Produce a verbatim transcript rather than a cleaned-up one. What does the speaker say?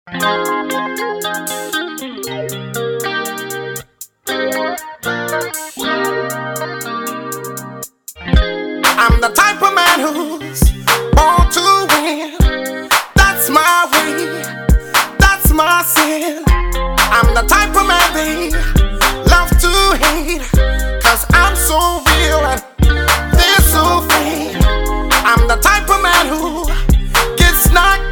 I'm the type of man who's born to win. That's my way, that's my sin. I'm the type of man they love to hate, cause I'm so real and they're so fake. I'm the type of man who gets knocked